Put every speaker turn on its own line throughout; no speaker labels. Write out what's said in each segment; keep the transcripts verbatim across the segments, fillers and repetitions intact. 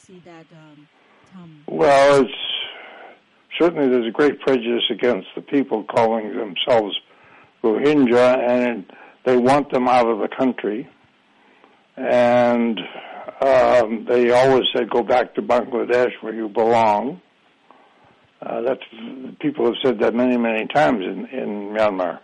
see that, um, Tom?
Well, it's certainly there's a great prejudice against the people calling themselves Rohingya, and they want them out of the country. And um, they always said, go back to Bangladesh where you belong. Uh, that's people have said that many, many times in, in Myanmar.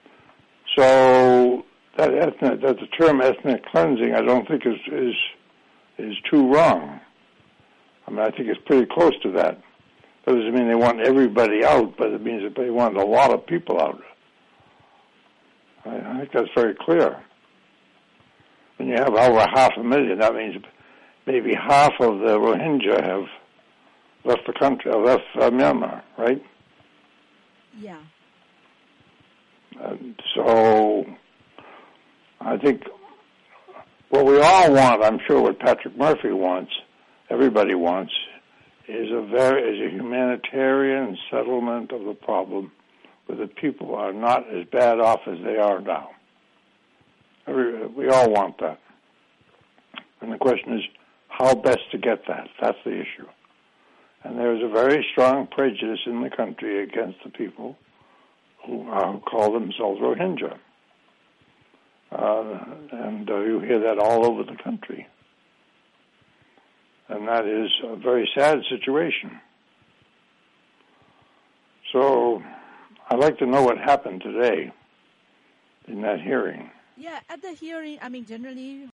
So that ethnic, that the term ethnic cleansing, I don't think is is is too wrong. I mean, I think it's pretty close to that. That doesn't mean they want everybody out, but it means that they want a lot of people out. I, I think that's very clear. When you have over half a million, that means maybe half of the Rohingya have left the country, left uh, Myanmar, right?
Yeah.
And so I think what we all want, I'm sure what Patrick Murphy wants, everybody wants, is a very is a humanitarian settlement of the problem where the people are not as bad off as they are now. Every, we all want that. And the question is how best to get that. That's the issue. And there's a very strong prejudice in the country against the people who, uh, who call themselves Rohingya. Uh, and uh, you hear that all over the country. And that is a very sad situation. So I'd like to know what happened today in that hearing.
Yeah, at the hearing, I mean, generally